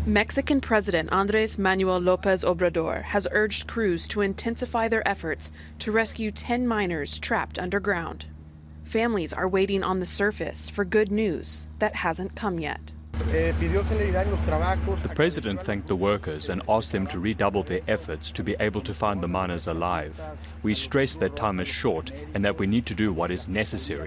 Mexican President Andrés Manuel López Obrador has urged crews to intensify their efforts to rescue 10 miners trapped underground. Families are waiting on the surface for good news that hasn't come yet. The president thanked the workers and asked them to redouble their efforts to be able to find the miners alive. We stress that time is short and that we need to do what is necessary.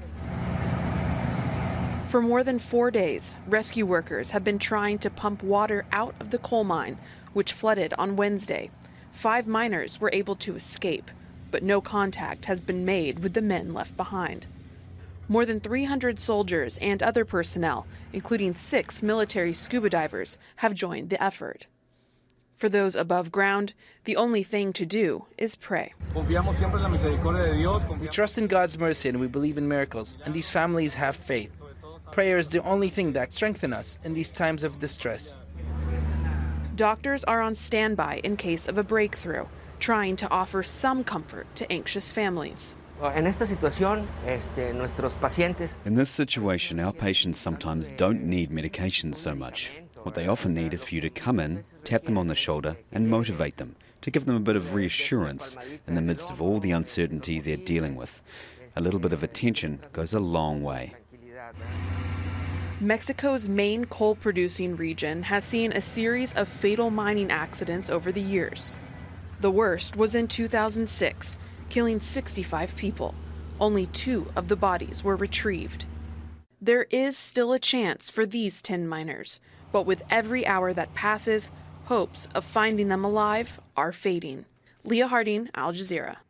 For more than 4 days, rescue workers have been trying to pump water out of the coal mine, which flooded on Wednesday. 5 miners were able to escape, but no contact has been made with the men left behind. More than 300 soldiers and other personnel, including 6 military scuba divers, have joined the effort. For those above ground, the only thing to do is pray. We trust in God's mercy and we believe in miracles, and these families have faith. Prayer is the only thing that strengthens us in these times of distress. Doctors are on standby in case of a breakthrough, trying to offer some comfort to anxious families. In this situation, our patients sometimes don't need medications so much. What they often need is for you to come in, tap them on the shoulder, and motivate them, to give them a bit of reassurance in the midst of all the uncertainty they're dealing with. A little bit of attention goes a long way. Mexico's main coal-producing region has seen a series of fatal mining accidents over the years. The worst was in 2006, killing 65 people. Only 2 of the bodies were retrieved. There is still a chance for these 10 miners, but with every hour that passes, hopes of finding them alive are fading. Leah Harding, Al Jazeera.